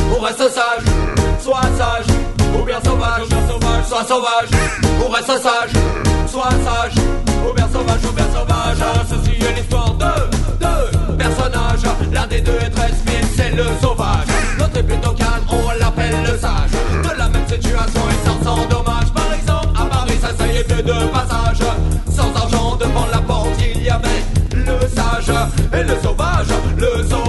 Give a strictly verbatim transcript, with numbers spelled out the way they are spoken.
on reste sage. Sois sage, ou bien sauvage, sauvage, sois sauvage, on reste sage. Sois sage, ou bien sauvage, ou bien sauvage. Ceci est l'histoire de deux personnages. L'un des deux est très speed, c'est le sauvage. L'autre est plutôt calme, on l'appelle le sage. De la même situation et sans, sans dommage. Par exemple, à Paris, ça, ça y était de passage. Sans argent devant la porte, il y avait le sage et le sauvage. Le sauvage